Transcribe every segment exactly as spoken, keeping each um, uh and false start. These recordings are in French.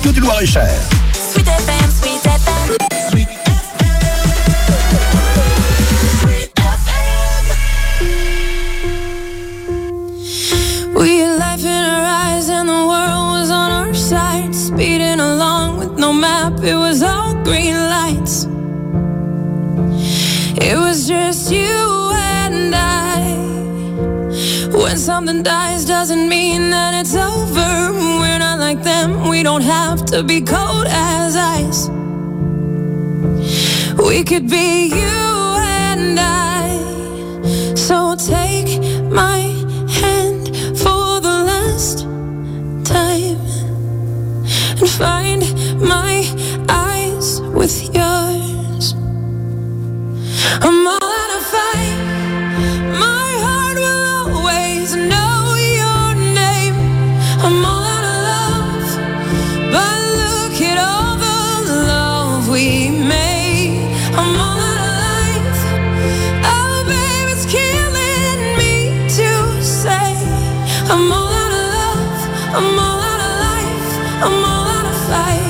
radio du Loir-et-Cher. Sweet F M, Sweet F M. Sweet We had life in our eyes and the world was on our side. Speeding along with no map, it was all green lights. It was just you and I. When something dies doesn't mean that it's over. We're not like them, we don't have to be cold as ice. We could be you and I. So take my hand for the last time and find my eyes with yours. I'm all out of fight. My heart will always know your name. I'm all out of love, but look at all the love we made. I'm all out of life. Oh, babe, it's killing me to say. I'm all out of love. I'm all out of life. I'm all out of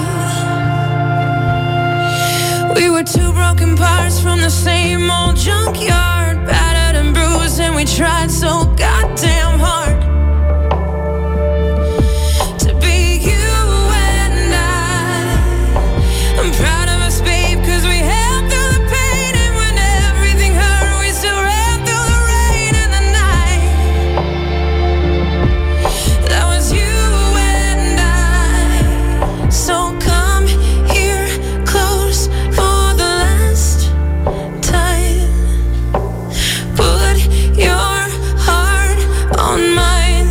fight. We were two broken parts from the same old junkyard, battered and bruised, and we tried so goddamn hard to be you and I. I'm proud of us, babe, cause we held through the pain, and when everything hurt, we still ran through the rain and the night. That was you and I. So come here close for the last time. Put your heart on mine.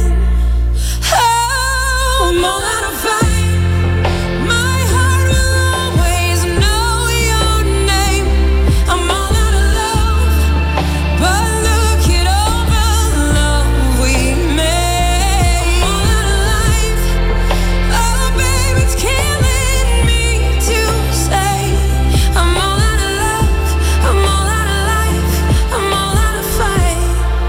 Oh, I'm all out of fight. My heart will always know your name. I'm all out of love, but look at all the love we made. I'm all out of life. Oh, babe, it's killing me to say. I'm all out of love. I'm all out of life. I'm all out of fight.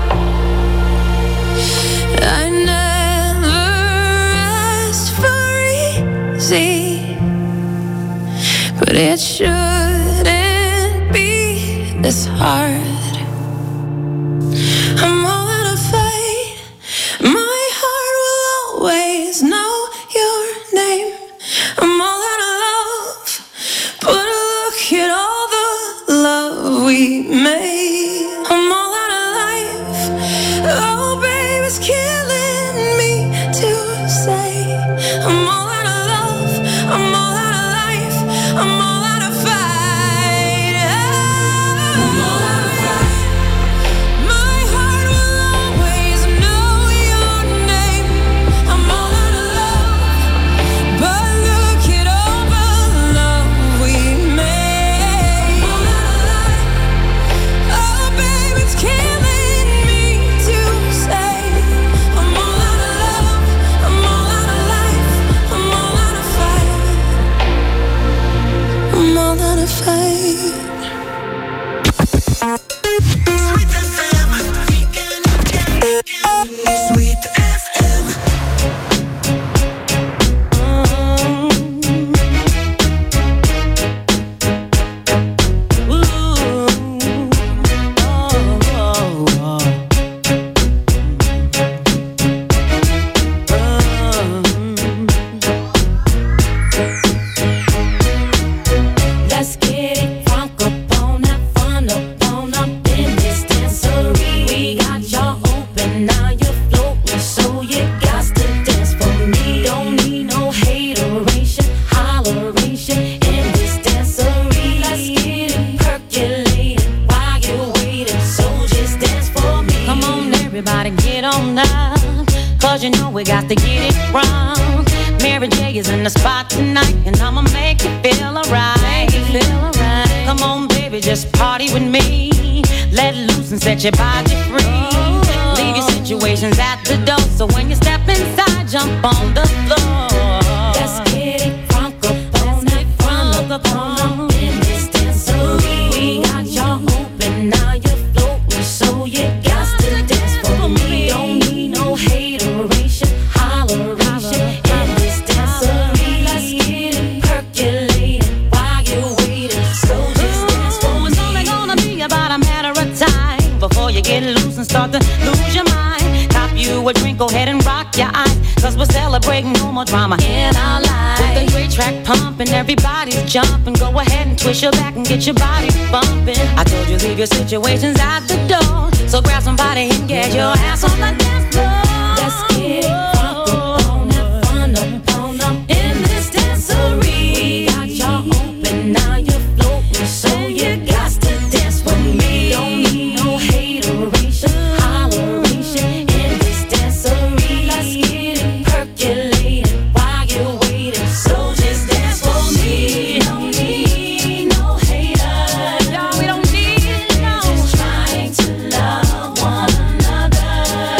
I never asked for easy, but it shouldn't be this hard. I'm all out of fight. My heart will always know your name. I'm all out of love, but look at all the love we made. I'm all out of life. Oh, babe, it's killing me to say. I'm all out of love. I'm all out of life. I'm all out of fight. I'm all out of fight. My heart will always know your name. I'm all out of love, but look at all the love we made. I'm all out of life. Oh, babe, it's killing me to say. I'm all out of love. I'm all out of life. I'm all out of fight. I'm all out of fight. Sweet F M. Let's get it crunk up on that fun up on up in this dancery. We got y'all open, now you're floating, so you got to dance for me. Don't need no hateration, holleration in this dancery. Let's get it percolated while you're waiting, so just dance for me. Come on, everybody, get on up, cause you know we got to get it wrong. Mary J is in the spot tonight, and I'ma make you feel alright. Feel alright. Come on, baby, just party with me. Let loose and set your body free. Leave your situations at the door, so when you step inside, jump on the floor. Let's get it crunk up on that fun up on up in this dancery. We got y'all open, now you're floating, so you got to dance for me. Don't need no hateration, holleration in this dancery. Let's get start to lose your mind. Cop you a drink, go ahead and rock your eyes, cause we're celebrating no more drama in our lives. With the great track pumping, everybody's jumping. Go ahead and twist your back and get your body bumping. I told you leave your situations at the door, so grab somebody and get your ass on the dance floor. Let's get it crunk up on that fun up, on up in this dancery. Got y'all open, now you're floating, so you got to dance with me. Don't need no hateration, holleration in this dancery. Let's get it percolated while you're waiting, so just dance for me. Don't need no haters, No, we don't need no. just trying to love one another.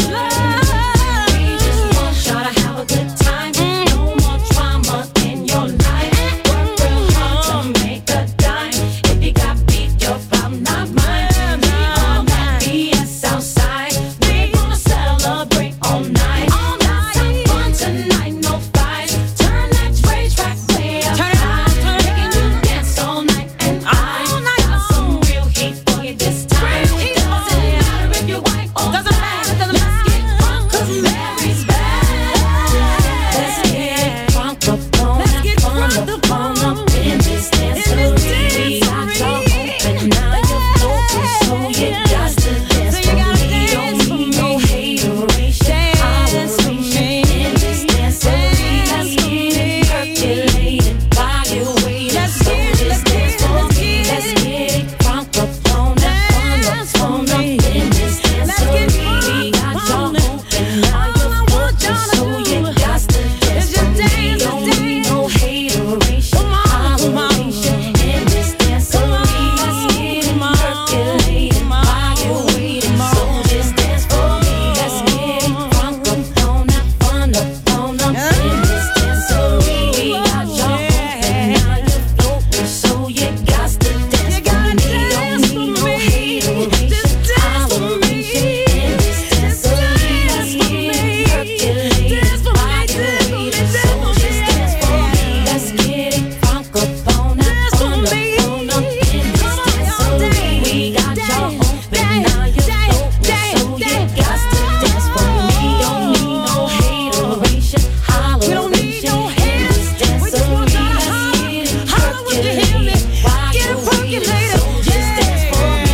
We just want y'all to have a good time. No more drama in your life. Work real hard to make a dime. If you got beef, your problem, not mine. We on that B S outside. We gonna celebrate all night. Let's have fun tonight, no fights. Turn that train track way up Turn it up, high. turn it Making you dance all night, and I All night got some long. real heat for you this time. Real heat Doesn't for you. matter if you're white or Doesn't black. matter, doesn't Let's matter. get drunk 'cause Mary's back. Let's get drunk up on Let's that get fun drunk up, up fun on up in this dancery. We got y'all open, now you're floating, so you got to dance So you for gotta me. dance Don't for need no me. hateration, Dance for holleration me. in this dancery. Let's get it percolated while you're waiting, Let's so get it, just let's dance get it, for let's me. get Let's it. get it crunk up on that fun up, Dance for fun up me. in this Let's get dancery. drunk We got y'all on it. open, now All you're I want floating, y'all to so do you got to dance is for just me. dance, Don't just need dance. no hateration, Come on, come on. holleration in this dancery. Let's get it Come on, percolated come while on, you're waiting, come so on. just dance for me. Let's get it crunk up on that fun up, fun up in this dancery. We got y'all open, now you're floating, so you got to dance You for gotta me. dance Don't for need no me. hateration, Just dance for holleration me. in this Just dancery. dance Let's for get me. it percolated Dance for me, while you're dance for me, waiting, dance so for me. just dance for me. Let's get it crunk up on that Dance for fun up, me. fun up in this Come on, y'all, dancery. dance, We got y'all dance, open, now you're dance, floating, dance, so you dance. got to dance for me. Don't need no hateration, We don't need holleration no in haters. this We just dancery. want y'all to Let's holler, get it holler when you hear me. percolated while Get it you're waiting, percolated. so just dance for me.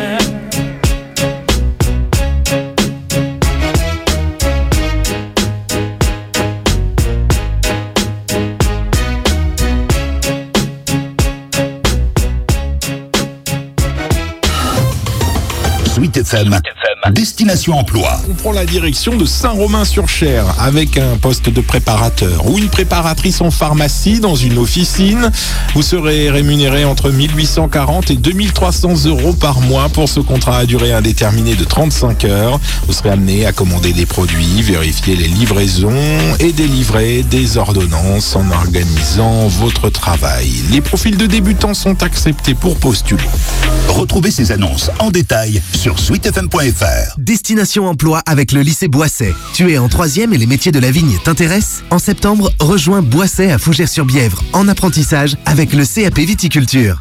Sweet F M, Destination Emploi. On prend la direction de Saint-Romain-sur-Cher avec un poste de préparateur ou une préparatrice en pharmacie dans une officine. Vous serez rémunéré entre mille huit cent quarante et deux mille trois cents euros par mois pour ce contrat à durée indéterminée de trente-cinq heures. Vous serez amené à commander des produits, vérifier les livraisons et délivrer des ordonnances en organisant votre travail. Les profils de débutants sont acceptés pour postuler. Retrouvez ces annonces en détail sur sweet f m point f r. Destination Emploi avec le lycée Boisset. Tu es en troisième et les métiers de la vigne t'intéressent? En septembre, rejoins Boisset à Fougères-sur-Bièvre en apprentissage avec le C A P Viticulture.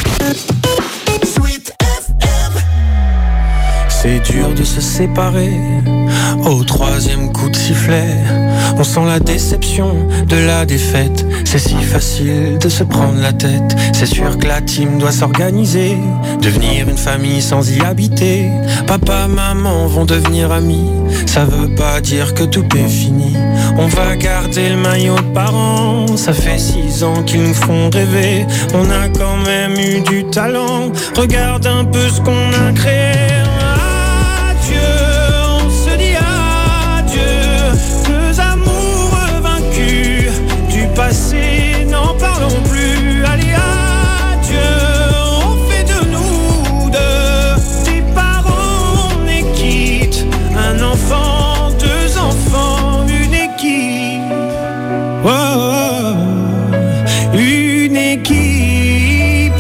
C'est dur de se séparer au troisième coup de sifflet. On sent la déception de la défaite. C'est si facile de se prendre la tête. C'est sûr que la team doit s'organiser, devenir une famille sans y habiter. Papa, maman vont devenir amis. Ça veut pas dire que tout est fini. On va garder le maillot de parents. Ça fait six ans qu'ils nous font rêver. On a quand même eu du talent. Regarde un peu ce qu'on a créé. On se dit adieu, deux amoureux vaincus du passé, n'en parlons plus. Allez, adieu, on fait de nous deux des parents, on est quitte. Un enfant, deux enfants, une équipe. Oh, oh, oh, une équipe.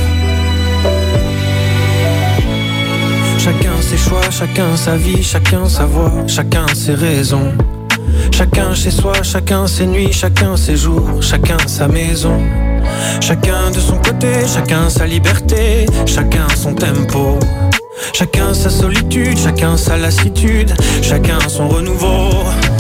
Chacun ses choix, chacun sa vie, chacun sa voix, chacun ses raisons. Chacun chez soi, chacun ses nuits, chacun ses jours, chacun sa maison. Chacun de son côté, chacun sa liberté, chacun son tempo. Chacun sa solitude, chacun sa lassitude, chacun son renouveau.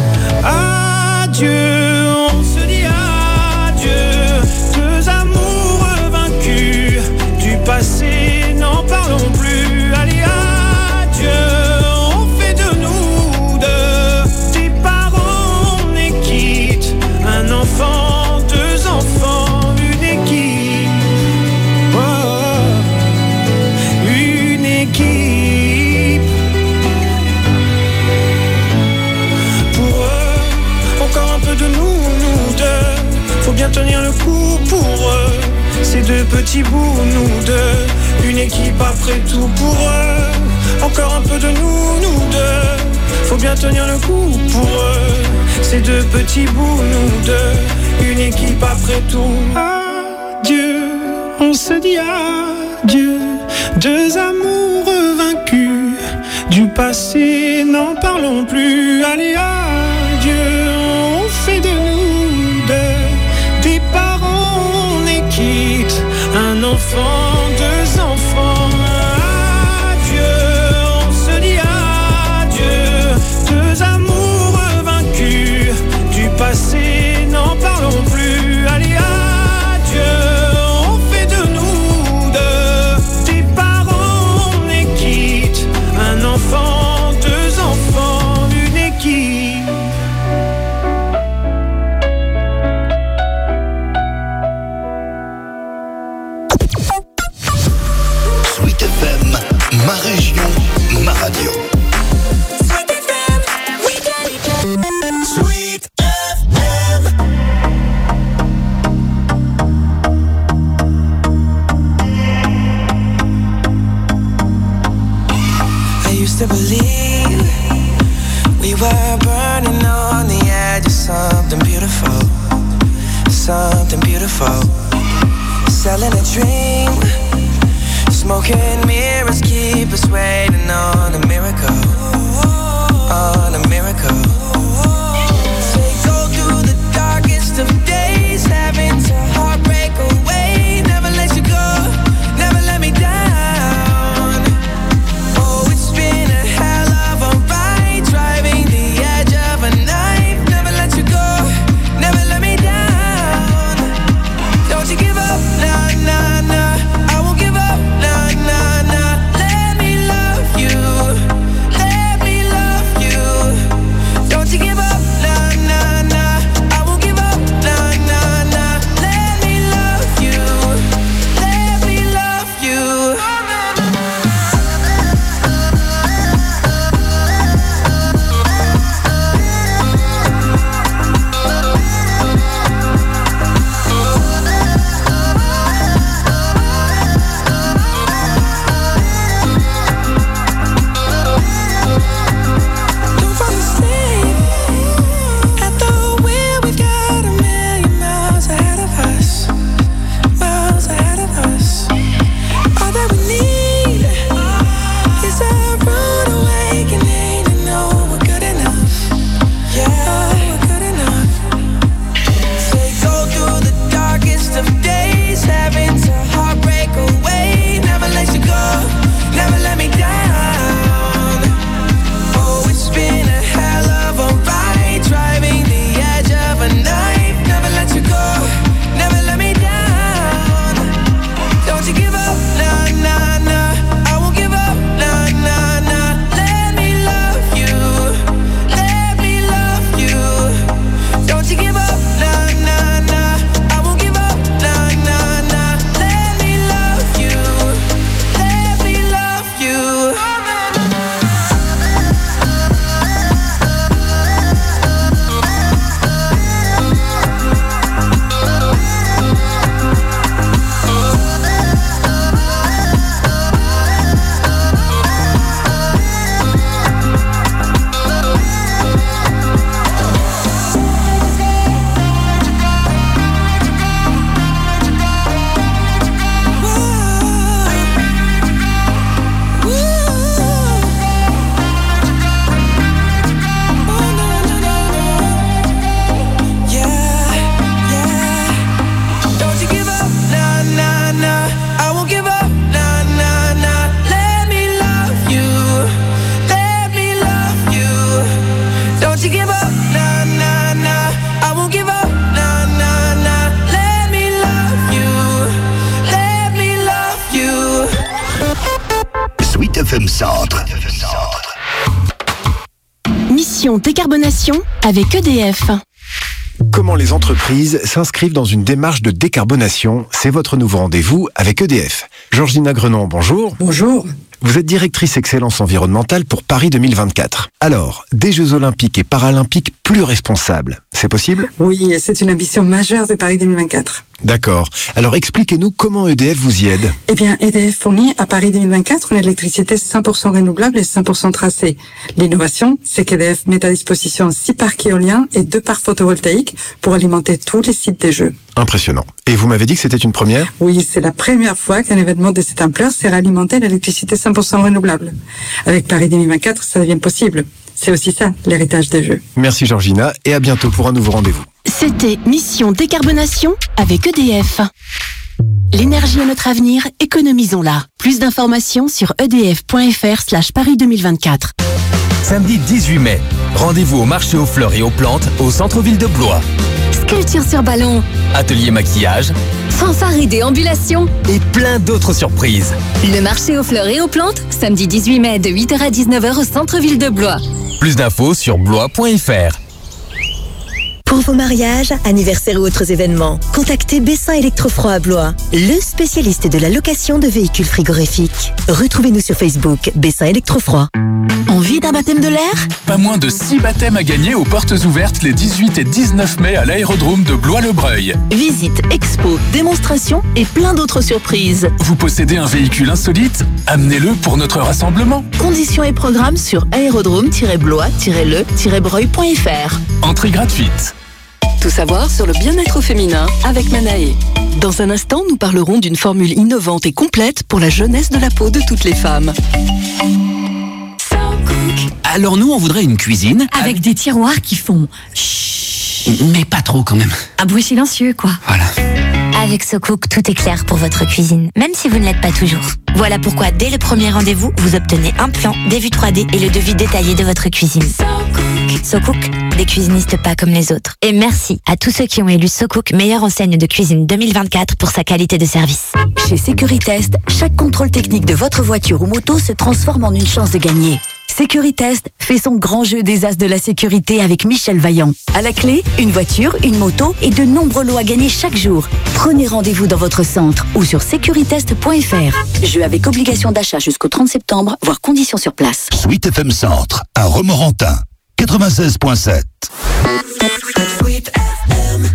Adieu, on se dit adieu. Deux amoureux vaincus du passé, n'en parlons plus. Allez, adieu, on fait de nous deux des parents, on est quitte. Un enfant, deux enfants, une équipe. Oh, une équipe. Pour eux, encore un peu de nous, nous deux. Faut bien tenir le coup pour eux. Ces deux petits bouts, nous deux. Une équipe après tout pour eux. Encore un peu de nous, nous deux. Faut bien tenir le coup pour eux. Ces deux petits bouts, nous deux. Une équipe après tout. Adieu, on se dit adieu. Deux amoureux vaincus du passé, n'en parlons plus. Allez, adieu, on fait de nous deux des parents, on est quitte. Un enfant, deux enfants. Adieu, on se dit adieu. Deux amoureux vaincus du passé, n'en parlons plus. Allez, adieu, on fait de nous deux des parents, on est quitte. Un enfant, deux enfants, une équipe. Sweet F M, ma région, ma radio. Sweet F M. I used to believe we were burning on the edge of something beautiful, something beautiful. Selling a dream, smoking mirrors keep us waiting on a miracle, on a miracle. Say go through the darkest of days, having to heartbreak away. Never let you go, never let me down. Oh, it's been a hell of a ride, driving the edge of a knife. Never let you go, never let me down. Don't you give up, nah, nah, nah. I won't give up, nah, nah, nah. Let me love you, let Sweet F M Centre. Mission décarbonation avec E D F. Comment les entreprises s'inscrivent dans une démarche de décarbonation? C'est votre nouveau rendez-vous avec E D F. Georgina Grenon, bonjour. Bonjour. Vous êtes directrice excellence environnementale pour Paris deux mille vingt-quatre. Alors, des Jeux Olympiques et Paralympiques plus responsables, c'est possible? Oui, c'est une ambition majeure de Paris deux mille vingt-quatre. D'accord. Alors expliquez-nous comment E D F vous y aide. Eh bien, E D F fournit à Paris deux mille vingt-quatre une électricité cent pour cent renouvelable et cent pour cent tracée. L'innovation, c'est qu'E D F met à disposition six parcs éoliens et deux parcs photovoltaïques pour alimenter tous les sites des Jeux. Impressionnant. Et vous m'avez dit que c'était une première? Oui, c'est la première fois qu'un événement de cette ampleur sert à alimenter l'électricité cent pour cent renouvelable. Avec Paris deux mille vingt-quatre, ça devient possible. C'est aussi ça, l'héritage des Jeux. Merci Georgina, et à bientôt pour un nouveau rendez-vous. C'était Mission décarbonation avec E D F. L'énergie est notre avenir, économisons-la. Plus d'informations sur edf.fr slash Paris deux mille vingt-quatre. Samedi dix-huit mai, rendez-vous au marché aux fleurs et aux plantes au centre-ville de Blois. Sculpture sur ballon, Atelier maquillage, fanfare et déambulation et plein d'autres surprises. Le marché aux fleurs et aux plantes, samedi dix-huit mai de huit heures à dix-neuf heures au centre-ville de Blois. Plus d'infos sur blois point f r. Pour vos mariages, anniversaires ou autres événements, contactez Bessin Électrofroid à Blois, le spécialiste de la location de véhicules frigorifiques. Retrouvez-nous sur Facebook, Bessin Électrofroid. Envie d'un baptême de l'air? Pas moins de six baptêmes à gagner aux portes ouvertes les dix-huit et dix-neuf mai à l'aérodrome de Blois-le-Breuil. Visite, expo, démonstration et plein d'autres surprises. Vous possédez un véhicule insolite? Amenez-le pour notre rassemblement. Conditions et programmes sur aérodrome tiret blois tiret le tiret breuil point f r. Entrée gratuite. Tout savoir sur le bien-être féminin avec Manae. Dans un instant, nous parlerons d'une formule innovante et complète pour la jeunesse de la peau de toutes les femmes. Alors nous, on voudrait une cuisine... Avec, avec des tiroirs qui font... Chut. Mais pas trop quand même. Un bruit silencieux, quoi. Voilà. Avec SoCook, tout est clair pour votre cuisine, même si vous ne l'êtes pas toujours. Voilà pourquoi, dès le premier rendez-vous, vous obtenez un plan, des vues trois D et le devis détaillé de votre cuisine. SoCook. SoCook, des cuisinistes pas comme les autres. Et merci à tous ceux qui ont élu SoCook meilleure enseigne de cuisine deux mille vingt-quatre pour sa qualité de service. Chez Securitest, chaque contrôle technique de votre voiture ou moto se transforme en une chance de gagner. Securitest fait son grand jeu des as de la sécurité avec Michel Vaillant. À la clé, une voiture, une moto et de nombreux lots à gagner chaque jour. Prenez rendez-vous dans votre centre ou sur securitest point f r. Jeu avec obligation d'achat jusqu'au trente septembre, voire conditions sur place. Sweet F M Centre, à Romorantin, quatre-vingt-seize virgule sept. Sweet F M.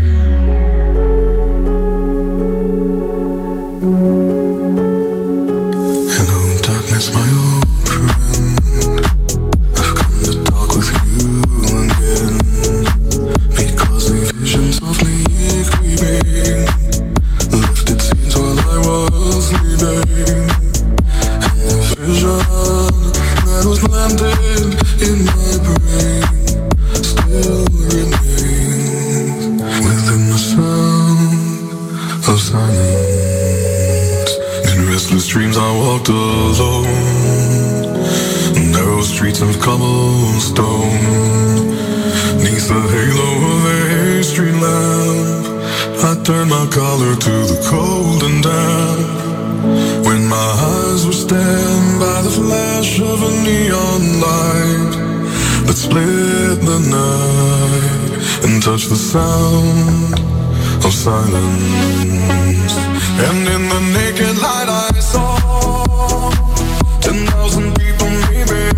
Hello, darkness, my old friend. I've come to talk with you again. Because the vision softly creeping left its scenes while I was sleeping. And the vision that was planted in my brain still remains within the sound of silence. In restless dreams I walked alone, narrow streets of cobblestone, neath the halo of a street lamp. I turned my collar to the cold and damp, when my eyes were stabbed by the flash of a neon light that split the night and touched the sound of silence. And in the naked light I saw ten thousand people maybe,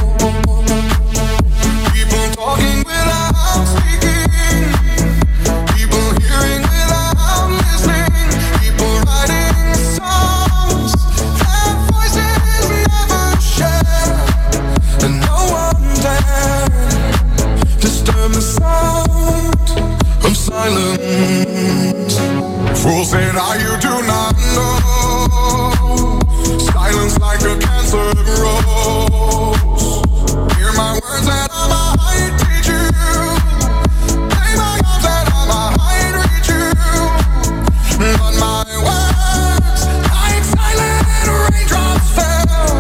people talking without speaking, people hearing without listening, people writing songs that voices never share, and no one dared disturb the sound of silence. Fools say now you do not know, silence like a cancer grows. Hear my words that I might teach you, play my arms that I might reach you, but my words like silent raindrops fell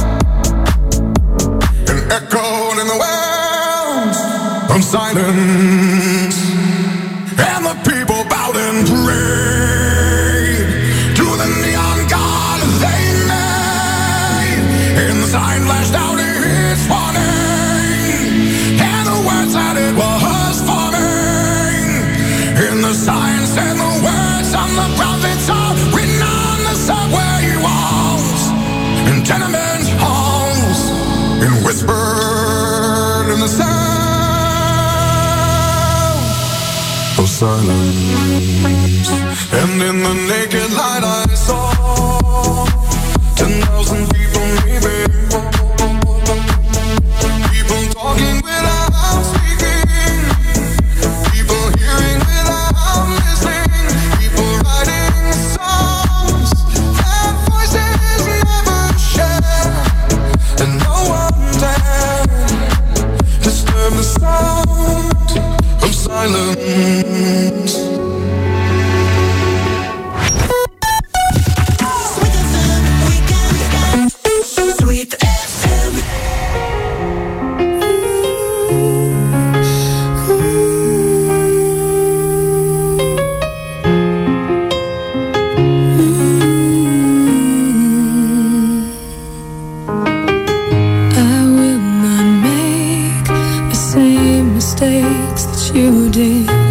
and echoed in the wells of silence. And the people bowed and prayed to the neon god they made in tenement halls and whispered in the sound of silence. And in the naked light I saw ten thousand people maybe, people talking without speaking, people hearing without listening, people writing songs that voices never share, and no one dared disturb the sound of silence. Sweet F M. I will not make the same mistakes that you did. I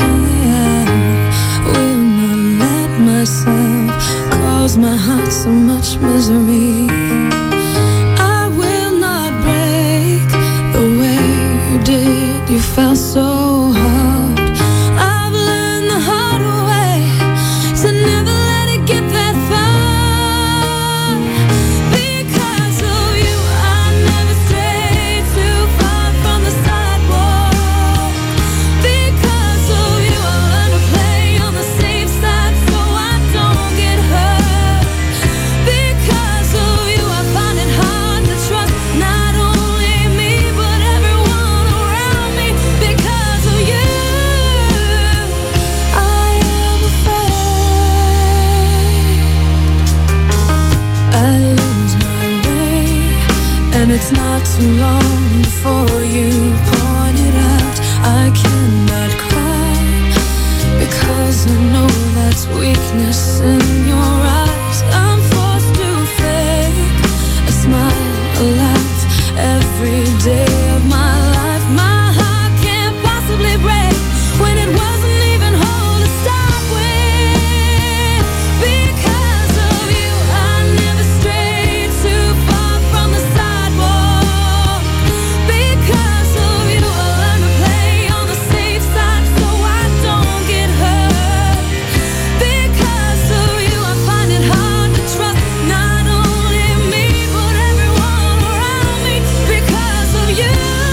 will not let myself cause my heart so much misery. I will not break the way you did. You felt so hard. I've learned the hard way to never let it get that far. Because of you, I never strayed too far from the sidewalk. Because of you, I learned to play on the safe side so I don't get hurt. Because of you, I find it hard to trust not only me but everyone around me. Because of you, I am afraid I lose my way, and it's not too long before you point it out. I cannot cry because I know that's weakness in your eyes. I'm forced to fake a smile, a laugh every day of my life. My heart can't possibly break when it wasn't even whole to start with. Because of you, I never strayed too far from the sidewalk. Because of you, I learned to play on the safe side so I don't get hurt. Because of you, I find it hard to trust not only me but everyone around me. Because of you,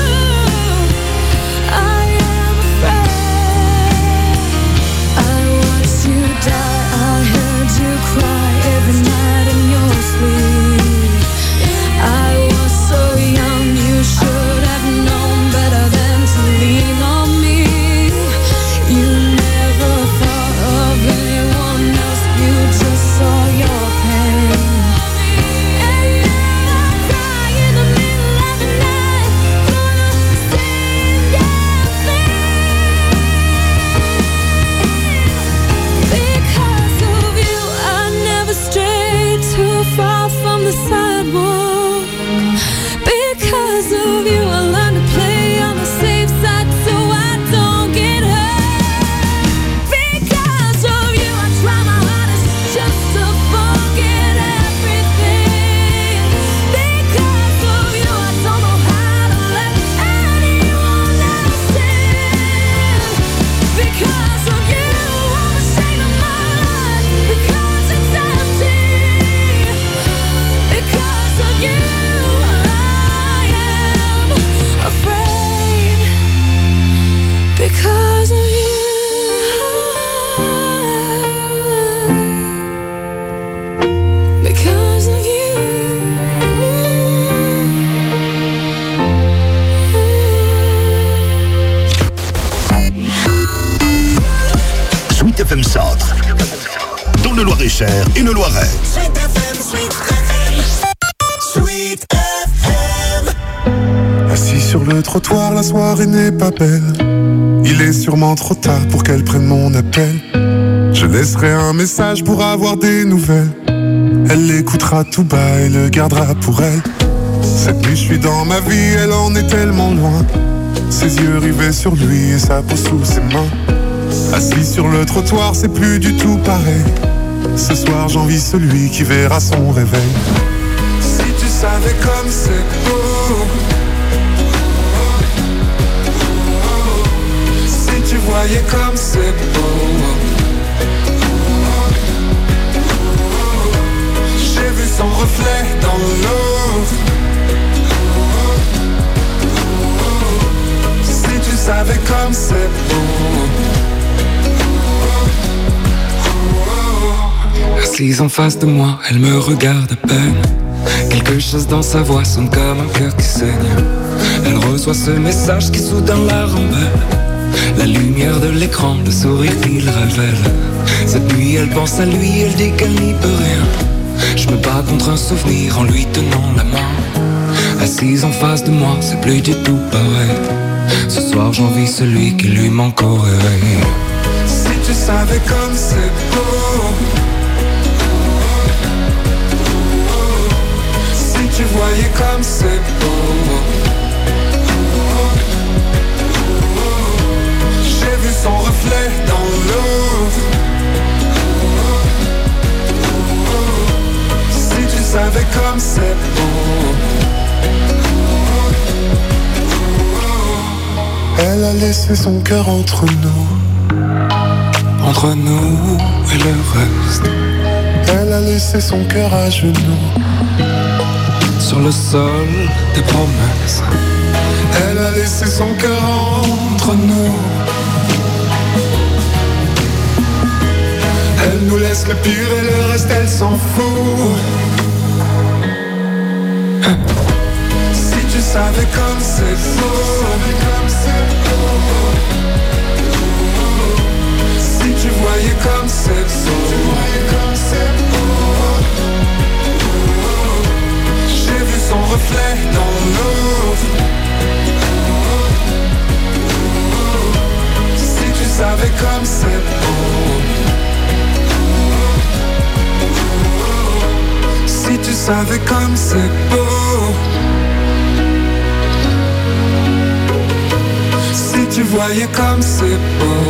I am afraid. I watched you die, I heard you cry every night in your sleep. I was so young, you should have known better than to lean on me. You never thought of anyone else, you just saw your pain. And now I cry in the middle of the night for the same damn thing. Because of you, I never strayed too far from the sidewalk. Because of you, I learned to play on the safe side so I don't get hurt. Because of you, I try my hardest just to forget everything. Because of you, I don't know how to let anyone else in. Because of you, I'm ashamed of my life because it's empty. Because of you, I am afraid. Because of you, because of you. Sweet F M Centre, dans le Loir-et-Cher et le Loiret. Sweet F M, Sweet F M, Sweet F M. Assis sur le trottoir, la soirée n'est pas belle. Il est sûrement trop tard pour qu'elle prenne mon appel. Je laisserai un message pour avoir des nouvelles. Elle l'écoutera tout bas et le gardera pour elle. Cette nuit je suis dans ma vie, elle en est tellement loin. Ses yeux rivés sur lui et sa peau sous ses mains. Assis sur le trottoir, c'est plus du tout pareil. Ce soir j'envie celui qui verra son réveil. Si tu comme c'est beau. Si tu voyais comme c'est beau. J'ai vu son reflet dans l'eau. Si tu savais comme c'est beau. Assise en face de moi, elle me regarde à peine. Quelque chose dans sa voix sonne comme un cœur qui saigne. Elle reçoit ce message qui soudain la rembelle. La lumière de l'écran, le sourire qu'il révèle. Cette nuit elle pense à lui, elle dit qu'elle n'y peut rien. Je me bats contre un souvenir en lui tenant la main. Assise en face de moi, c'est plus du tout pareil. Ce soir j'envie celui qui lui manque au réveil. Si tu savais comme c'est beau. Si tu voyais comme c'est beau. J'ai vu son reflet dans l'eau. Si tu savais comme c'est beau. Elle a laissé son cœur entre nous. Entre nous et le reste. Elle a laissé son cœur à genoux. Sur le sol des promesses. Elle a laissé son cœur entre nous. Elle nous laisse le pire et le reste elle s'en fout. Si tu savais comme c'est beau. Si tu voyais comme c'est beau. J'ai vu son reflet dans l'eau. Si tu savais comme c'est beau. Si tu savais comme c'est beau. Si tu voyais comme c'est beau.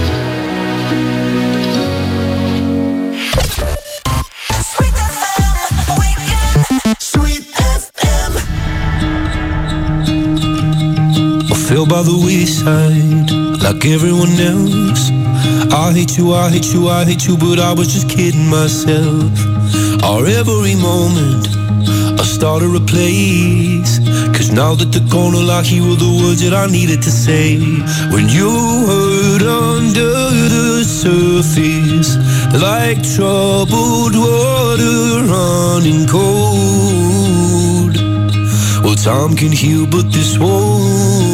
Fell by the wayside, like everyone else. I hate you, I hate you, I hate you, but I was just kidding myself. Our every moment, I started a place. Cause now that they're gone, all I hear were the words that I needed to say. When you hurt under the surface, like troubled water running cold. Well, time can heal, but this won't.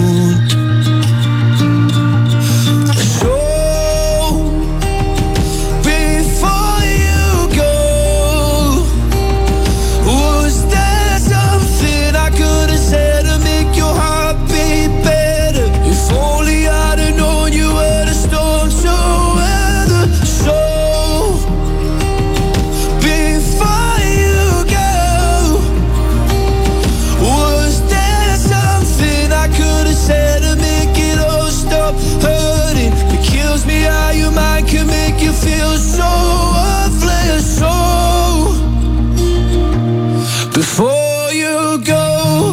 Feel so worthless, so before you go,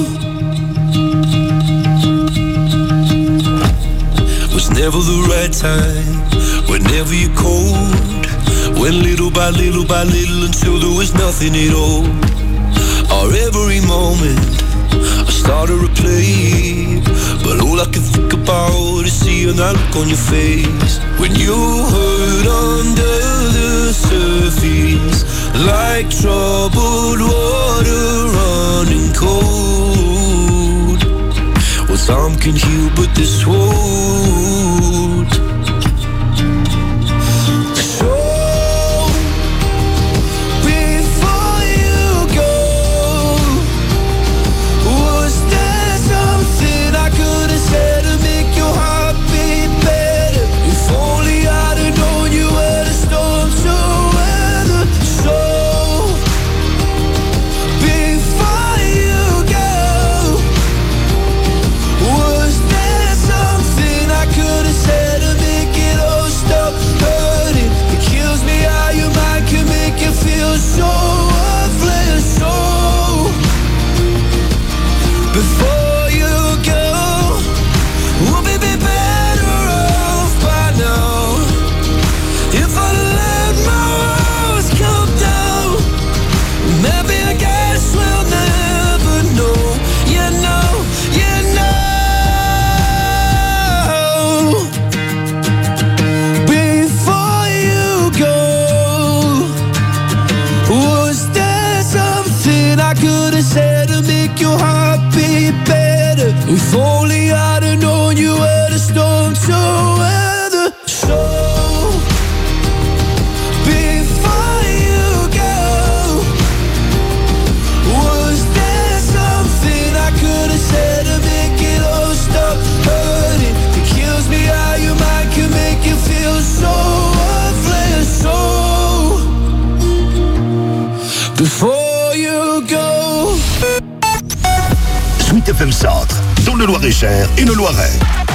was never the right time, whenever you're cold, went little by little by little until there was nothing at all. Our every moment I started to replay, but all I can think about is seeing that look on your face. When you hurt under the surface, like troubled water running cold. Well, time can heal, but this won't. Could've your heart beat better. If only I'd have known you were the storm to weather. So before you go, was there something I could have said to make it all stop hurting? It kills me how your mind can make you feel so worthless. So before you go. Sweet F M Centre, dans le Loir-et-Cher et le Loiret.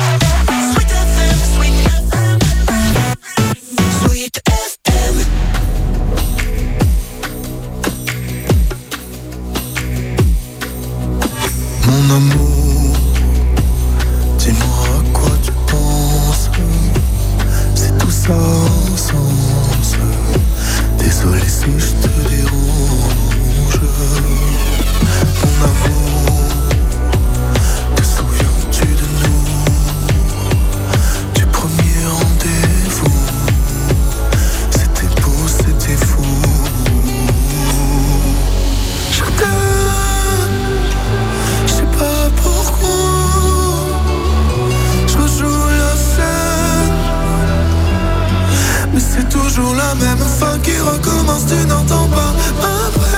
Mon amour, dis-moi à quoi tu penses. C'est tout ça sans sens. Désolé si je te dérange. Mon amour, te souviens-tu de nous? Du premier rendez-vous. C'était beau, c'était fou. Je t'aime, je sais pas pourquoi. Je rejoue la scène, mais c'est toujours la même fin qui recommence. Tu n'entends pas après.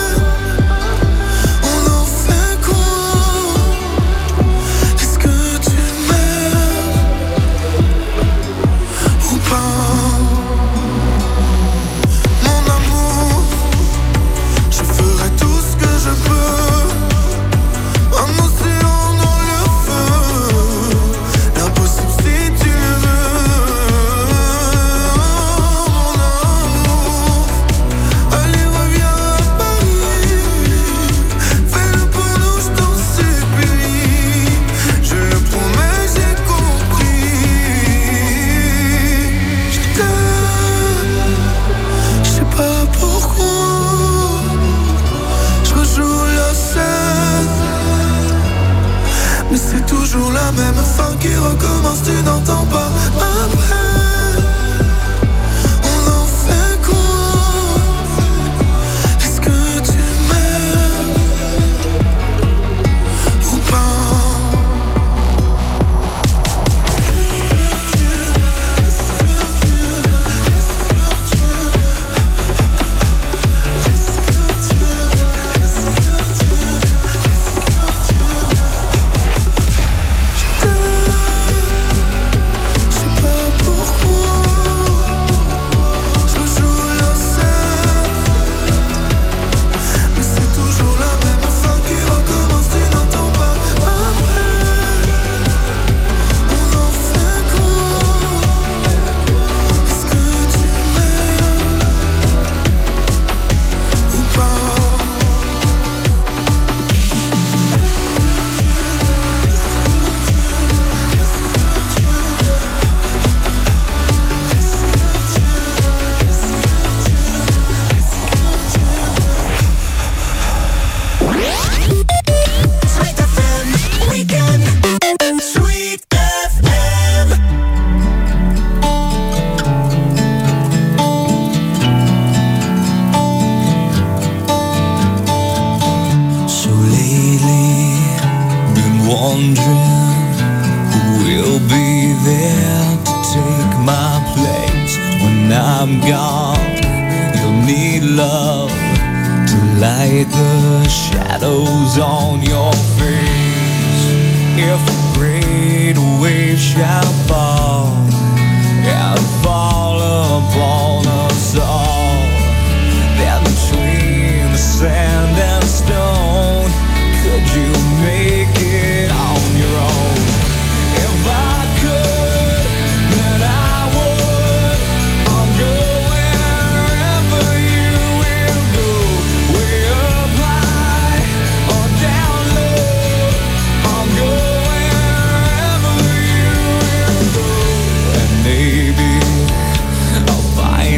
Toujours la même fin qui recommence, tu n'entends pas après. On en fait quoi? Est-ce que tu m'aimes ou pas? Maybe I'll find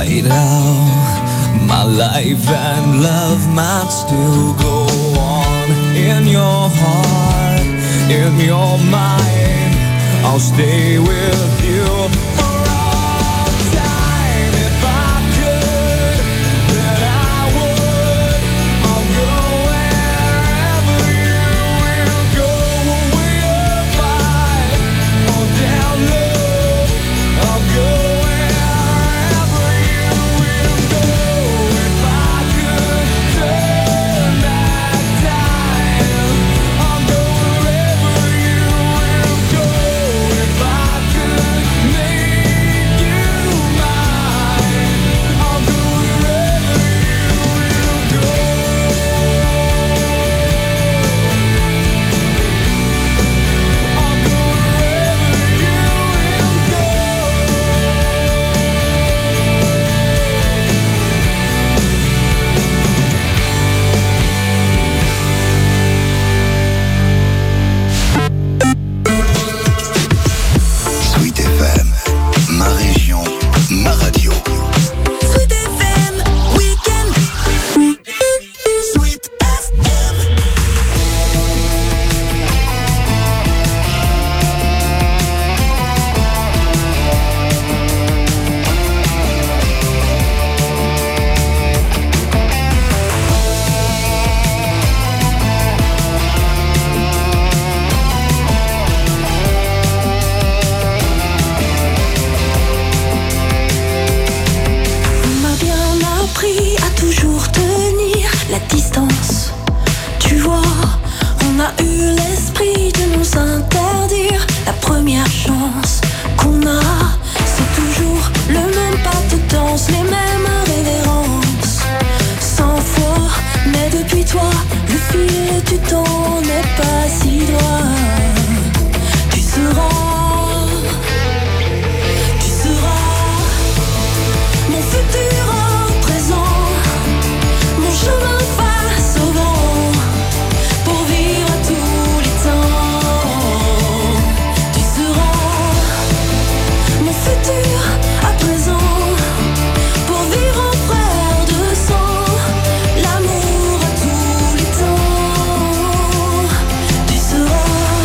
right out. My life and love might still go on. In your heart, in your mind, I'll stay with you for all time. If I could, then I would. I'll go wherever you will go. Way up high or down low, I'll go wherever you will go. If I could turn back time, I'll go wherever you will go. If I could make you mine, I'll go wherever you will go. I'll go wherever you will go. Sweet F M, ma région, ma radio. Sweet F M, week-end. Sweet F M. On m'a bien appris à toujours tenir la distance. Tu vois, on a eu l'esprit de nous interdire la première chance qu'on a. C'est toujours le même pas de danse, les mêmes révérences. Cent fois, mais depuis toi, le fil du temps n'est pas si droit. Tu seras, tu seras mon futur en présent, mon chemin face au vent, pour vivre à tous les temps. Tu seras mon futur à présent, pour vivre en frère de sang, l'amour à tous les temps. Tu seras.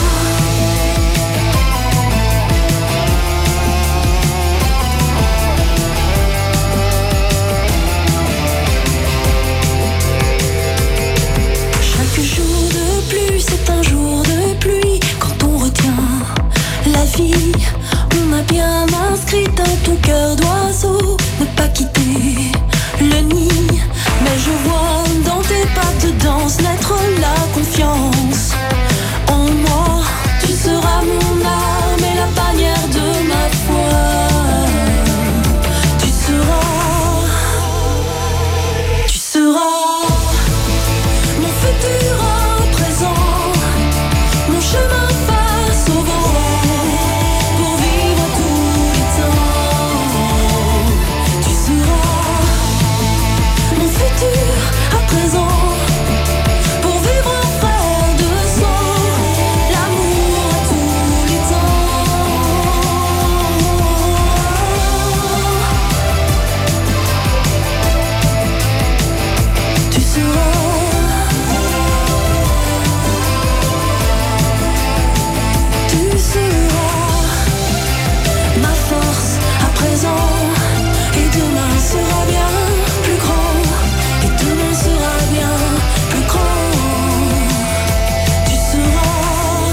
Chaque jour de pluie, c'est un jour de pluie. Quand on retient la vie, on a bien inscrit dans ton cœur d'oiseau ne pas quitter le nid. Mais je vois dans tes pas de danse naître la confiance en moi. Tu seras mon âme et la bannière de ma foi. Tu seras, tu seras mon futur en présent, mon chemin face au vent, pour vivre à tous les temps. Tu seras mon futur à présent, pour vivre en frère de sang, l'amour à tous les temps. Tu seras, tu seras ma force à présent, et demain sera bien plus grand, et demain sera bien plus grand. Tu seras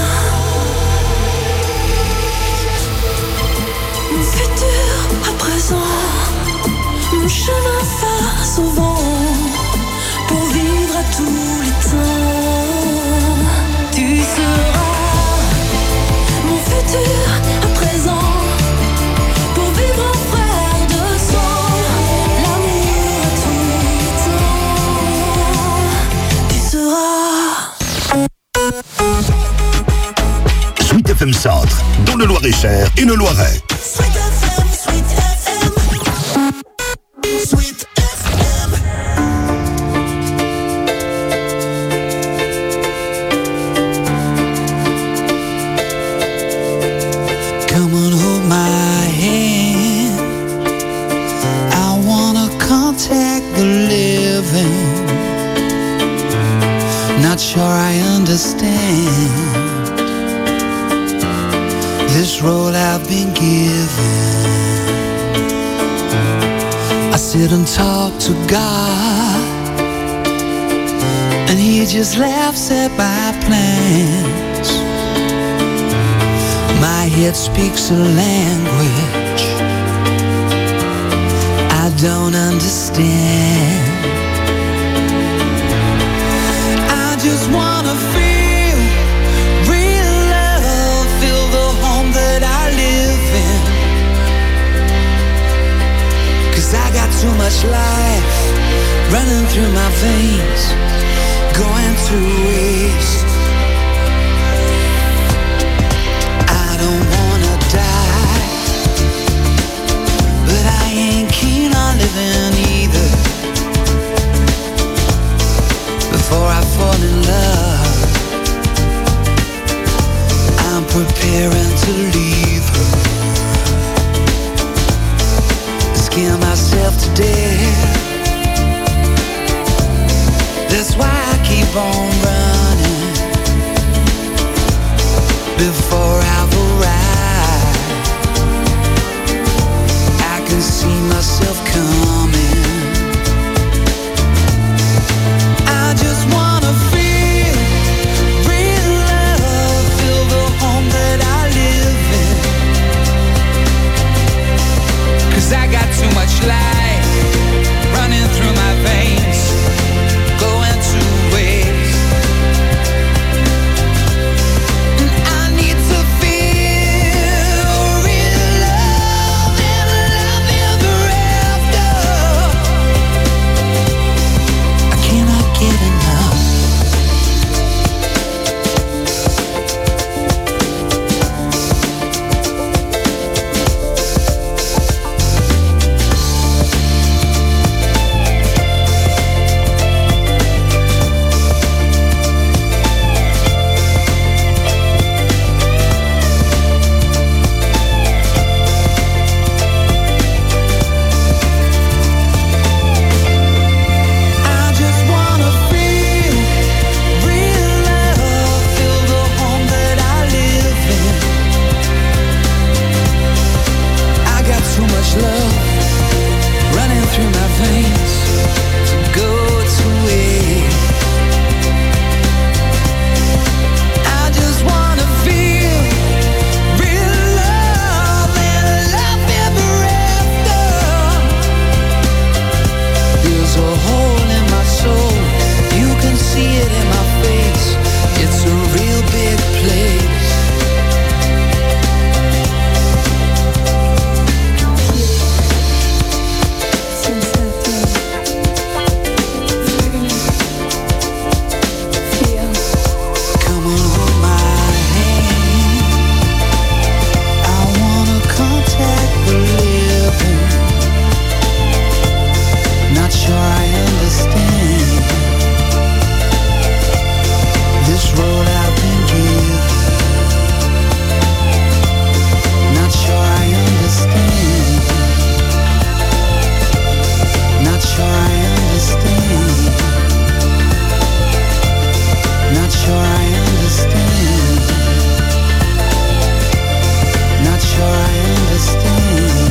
mon futur à présent, mon chemin face au vent, pour vivre à tous les temps. Tu seras mon futur à présent, pour vivre en frère de sang, l'amour à tous les temps. Tu seras Sweet F M Centre, dans le Loir-et-Cher et le Loiret. Sweet F M, Sweet F M. Sweet F M. Come on, hold my hand. I want understand this role I've been given. I sit and talk to God, and He just laughs at my plans. My head speaks a language I don't understand. I just wanna feel real love, feel the home that I live in. 'Cause I got too much life running through my veins, going to waste. I don't wanna die, but I ain't keen on living either. Before I fall in love, I'm preparing to leave her. Scare myself to death. That's why I keep on running before I've arrived. I can see myself coming. I just wanna feel real love, feel the home that I live in. 'Cause I got too much life running through my veins, going to waste. And I need to feel real love and love ever after. I cannot get enough. I just wanna feel real love, feel the home that I live in. I got too much love running through my veins to go to waste. I just wanna feel real love and love ever after. There's a hole in my soul, you can see it in my face. It's a real big place. Come on, hold my hand. I wanna contact the living. Not sure I understand this road I've been given. Not sure I understand. Not sure I understand. Not sure I understand. Not sure I understand.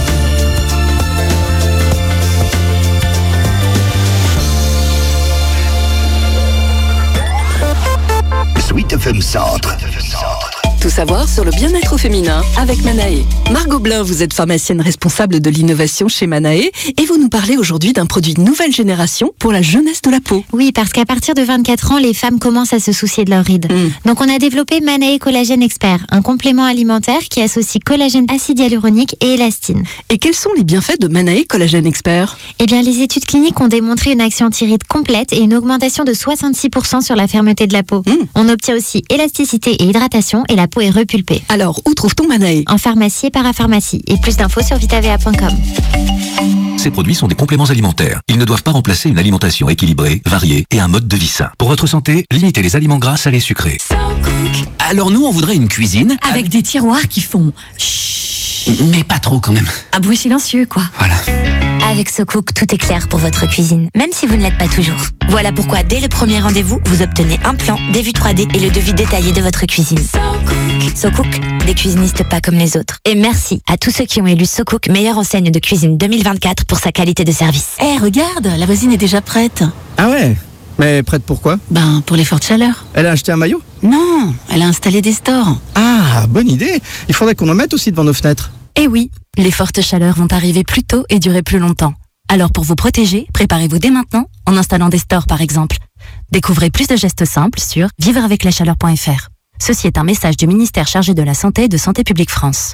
Sweet F M Centre. Tout savoir sur le bien-être au féminin avec Manae. Margot Blin, vous êtes pharmacienne responsable de l'innovation chez Manae et vous nous parlez aujourd'hui d'un produit de nouvelle génération pour la jeunesse de la peau. Oui, parce qu'à partir de vingt-quatre ans, les femmes commencent à se soucier de leurs rides. Mm. Donc on a développé Manae Collagène Expert, un complément alimentaire qui associe collagène acide hyaluronique et élastine. Et quels sont les bienfaits de Manae Collagène Expert? Eh bien, les études cliniques ont démontré une action anti-rides complète et une augmentation de soixante-six pour cent sur la fermeté de la peau. Mm. On obtient aussi élasticité et hydratation et la peau est repulpée. Alors, où trouve-t-on Manae? En pharmacie et parapharmacie. Et plus d'infos sur vitavea point com. Ces produits sont des compléments alimentaires. Ils ne doivent pas remplacer une alimentation équilibrée, variée et un mode de vie sain. Pour votre santé, limitez les aliments gras, salés, sucrés. Alors nous, on voudrait une cuisine Avec des tiroirs qui font chut. Mais pas trop quand même. Un bruit silencieux, quoi. Voilà. Avec SoCook, tout est clair pour votre cuisine, même si vous ne l'êtes pas toujours. Voilà pourquoi, dès le premier rendez-vous, vous obtenez un plan, des vues trois D et le devis détaillé de votre cuisine. SoCook, des cuisinistes pas comme les autres. Et merci à tous ceux qui ont élu SoCook meilleure enseigne de cuisine deux mille vingt-quatre pour sa qualité de service. Eh, hey, regarde, la voisine est déjà prête. Ah ouais? Mais prête pourquoi? Ben, pour les fortes chaleurs. Elle a acheté un maillot? Non, elle a installé des stores. Ah, bonne idée. Il faudrait qu'on en mette aussi devant nos fenêtres. Eh oui, les fortes chaleurs vont arriver plus tôt et durer plus longtemps. Alors pour vous protéger, préparez-vous dès maintenant en installant des stores par exemple. Découvrez plus de gestes simples sur vivre avec la chaleur point f r. Ceci est un message du ministère chargé de la Santé et de Santé publique France.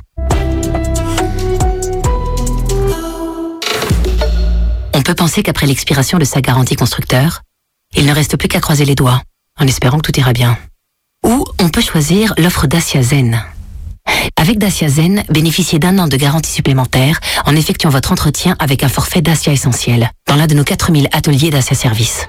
On peut penser qu'après l'expiration de sa garantie constructeur, il ne reste plus qu'à croiser les doigts, en espérant que tout ira bien. Ou on peut choisir l'offre Dacia Zen. Avec Dacia Zen, bénéficiez d'un an de garantie supplémentaire en effectuant votre entretien avec un forfait Dacia Essentiel dans l'un de nos quatre mille ateliers Dacia Service.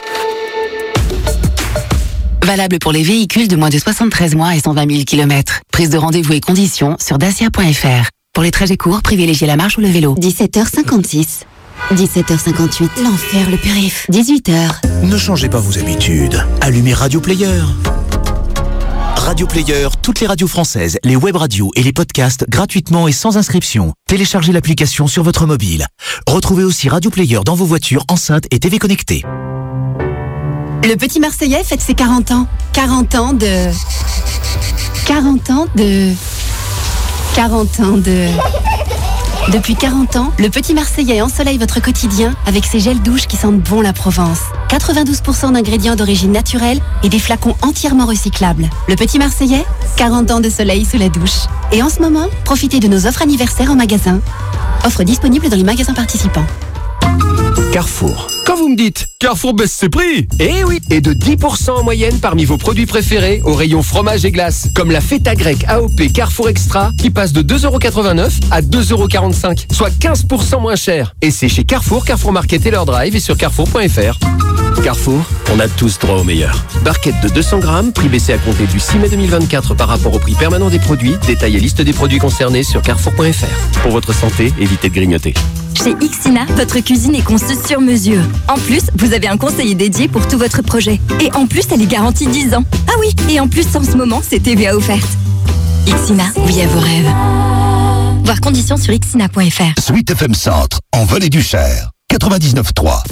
Valable pour les véhicules de moins de soixante-treize mois et cent vingt mille kilomètres. Prise de rendez-vous et conditions sur dacia point f r. Pour les trajets courts, privilégiez la marche ou le vélo. dix-sept heures cinquante-six. dix-sept heures cinquante-huit. L'enfer, le périph. dix-huit heures. Ne changez pas vos habitudes. Allumez Radio Player. Radio Player, toutes les radios françaises, les web radios et les podcasts gratuitement et sans inscription. Téléchargez l'application sur votre mobile. Retrouvez aussi Radio Player dans vos voitures, enceintes et T V connectées. Le petit Marseillais fête ses quarante ans. quarante ans de... quarante ans de... quarante ans de... Depuis quarante ans, le petit Marseillais ensoleille votre quotidien avec ses gels douches qui sentent bon la Provence. quatre-vingt-douze pour cent d'ingrédients d'origine naturelle et des flacons entièrement recyclables. Le petit Marseillais, quarante ans de soleil sous la douche. Et en ce moment, profitez de nos offres anniversaires en magasin. Offres disponibles dans les magasins participants. Carrefour. Quand vous me dites Carrefour baisse ses prix, eh oui, et de dix pour cent en moyenne parmi vos produits préférés au rayon fromage et glace, comme la feta grecque A O P Carrefour Extra qui passe de deux euros quatre-vingt-neuf à deux euros quarante-cinq, soit quinze pour cent moins cher. Et c'est chez Carrefour, Carrefour Market et leur drive et sur carrefour point f r. Carrefour, on a tous droit au meilleur. Barquette de deux cents grammes, prix baissé à compter du six mai deux mille vingt-quatre par rapport au prix permanent des produits. Détail et liste des produits concernés sur carrefour point f r. Pour votre santé, évitez de grignoter. Chez Ixina, votre cuisine est conçue sur mesure. En plus, vous avez un conseiller dédié pour tout votre projet. Et en plus, elle est garantie dix ans. Ah oui, et en plus, en ce moment, c'est T V A offerte. Ixina, oui à vos rêves. Voir conditions sur ixina point f r. Sweet F M Centre, en Vallée du Cher, quatre-vingt-dix-neuf trois.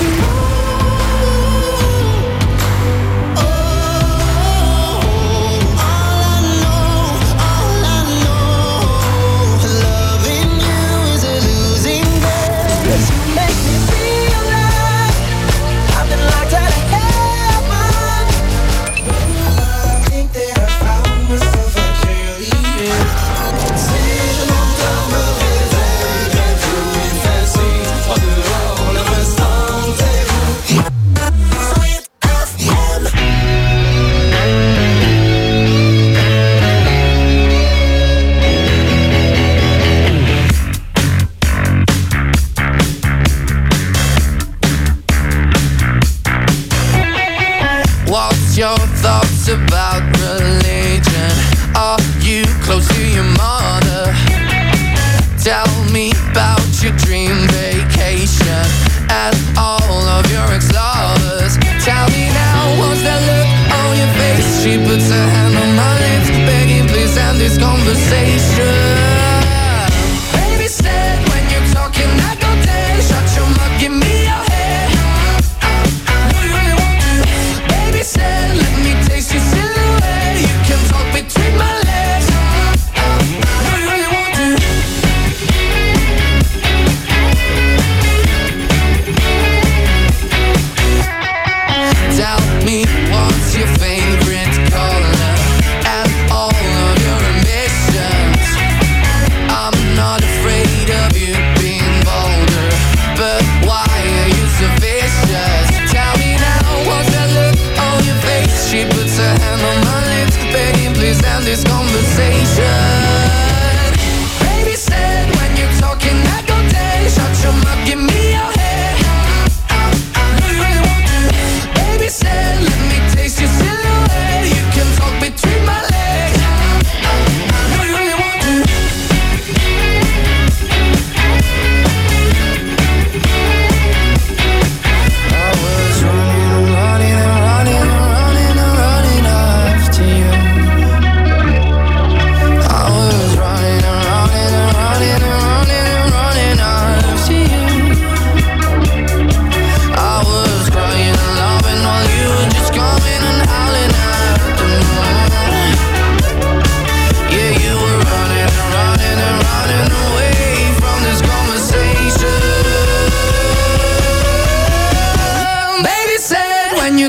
Your thoughts about religion? Are you close to your mother? Tell me about your dream vacation and all of your ex-lovers. Tell me now, what's that look on your face? She puts her hand on my lips, begging please end this conversation. Baby said when you're talking I go dead. Shut your mouth, give me your head. Said, let me taste your silhouette. You can talk between my legs. Do you really want to? Tell me what's your favorite color and all of your ambitions. I'm not afraid of you being bolder, but why are you so vicious? Tell me now, what's that look? She puts her hand on my lips, begging please end this conversation. Baby said when you're talking I go dead. Shut your mouth, give me your head. Do you really want to? Baby said let me taste your silhouette. You can talk between my legs. Do you really want to?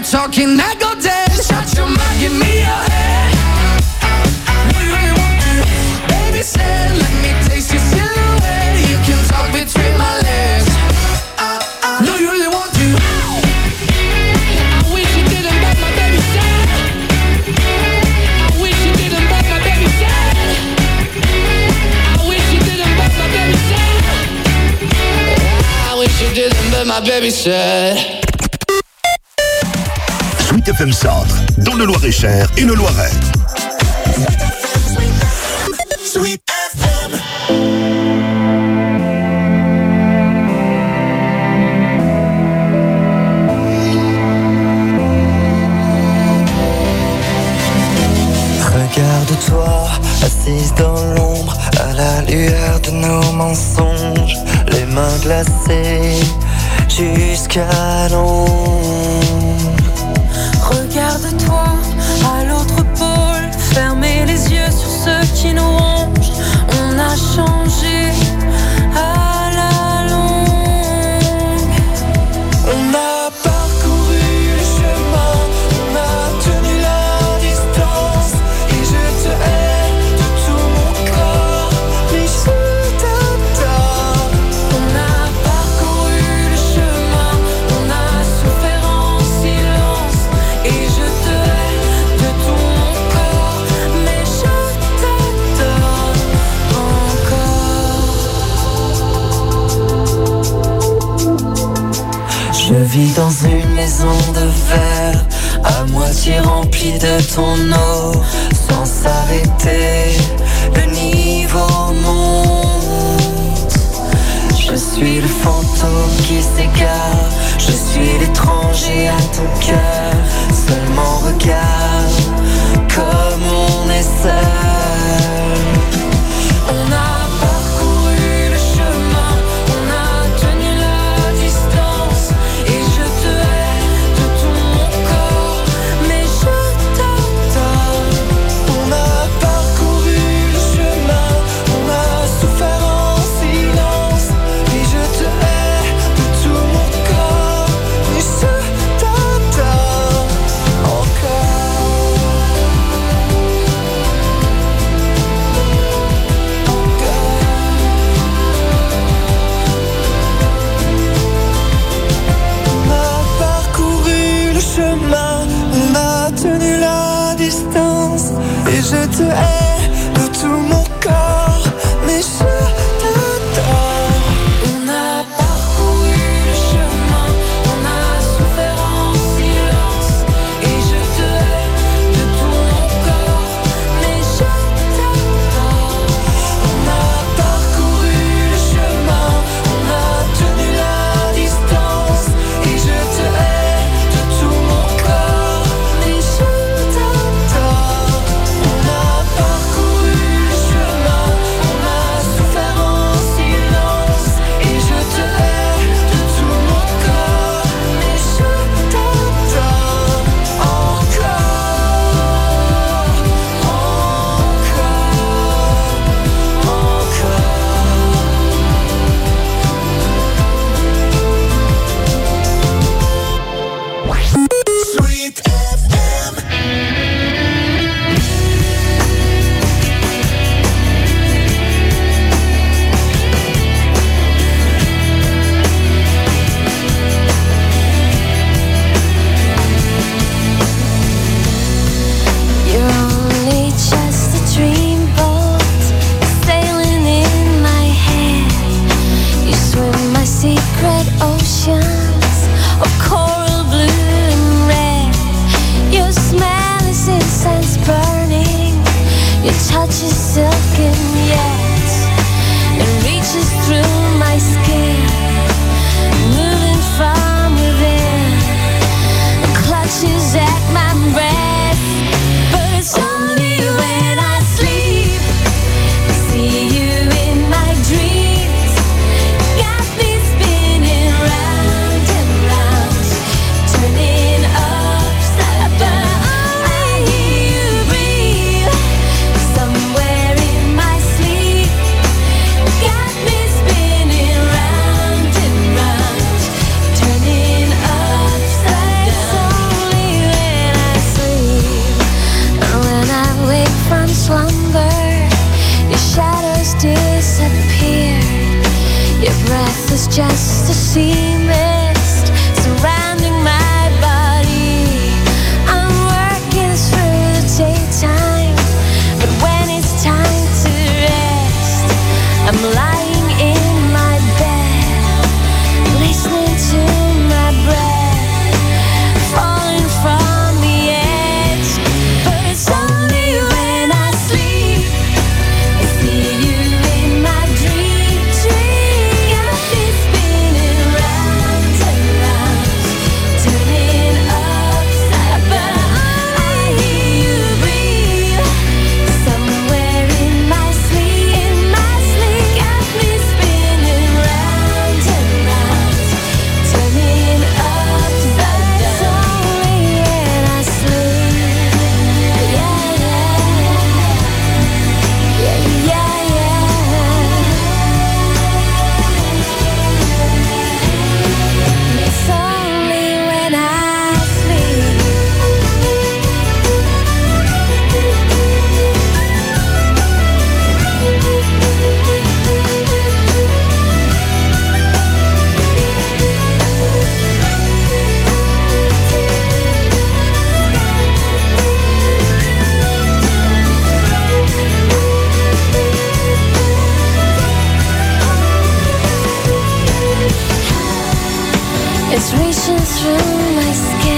talking, I go dead. Shut your mouth, give me your head. What do you really want to? Baby said, let me taste your silhouette. You can talk between my legs. No, you really want to. I wish you didn't, but my baby said. I wish you didn't, but my baby said. I wish you didn't, but my baby said. I wish you didn't, but my baby said. Sweet F M Centre, dans le Loir-et-Cher et le Loiret. Sweet F M. Regarde-toi, assise dans l'ombre, à la lueur de nos mensonges, les mains glacées jusqu'à l'ombre. Regarde-toi à l'autre pôle, fermez les yeux sur ceux qui nous rongent. On a changé à la longue. On a parcouru le chemin, on a tenu la distance, et je te hais de tout mon corps, mais je t'adore. On a parcouru le chemin, on a souffert en silence, et je te hais de tout mon corps, mais je t'adore encore. Je vis dans une maison de verre, à moitié remplie de ton eau, sans s'arrêter, le niveau monte. Je suis le fantôme qui s'égare, je suis l'étranger à ton cœur. Seulement regarde comme on est seul. On a parcouru le chemin, on a tenu la distance, et je te hais de tout mon corps, mais je t'adore. On a parcouru le chemin, on a souffert en silence, et je te hais de tout mon corps, mais je t'adore encore. breath is just a sea mist surrounding my body. I'm working through the daytime, but when it's time to rest, I'm lying in my bed, listening to my breath, falling from the edge. But it's only when I sleep I see you in my dream, dream. Got me spinning round and round, turning upside. But I hear you breathe somewhere in my sleep, in my sleep. Got me spinning round and round, turning upside down. It's only when I sleep. Yeah, yeah, yeah, yeah, yeah. It's only when I sleep. It's reaching through my skin.